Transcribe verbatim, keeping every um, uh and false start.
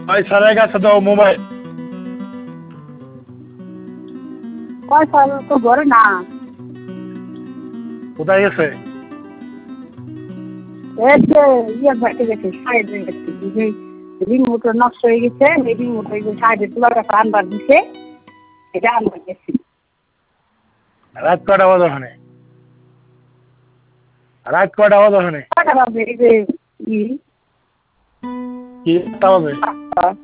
ওই স্যারের কাছে দাও মোবাইল। কয় সাল তো ঘরে না। কোথায় গেছে? এই যে ইয়ে বাড়তে গেছে সাইডে গেছে যে রিমোট নষ্ট হয়ে গেছে এই রিমোট ওই যে সাইডে তোলার কাছে আনবার দিছে এটা আনবার গেছি। রাত কটা বাজে ওখানে? রাত কটা বাজে ওখানে? কটা বাজে এই যে ই কি আটটা বাজে? সাতটা।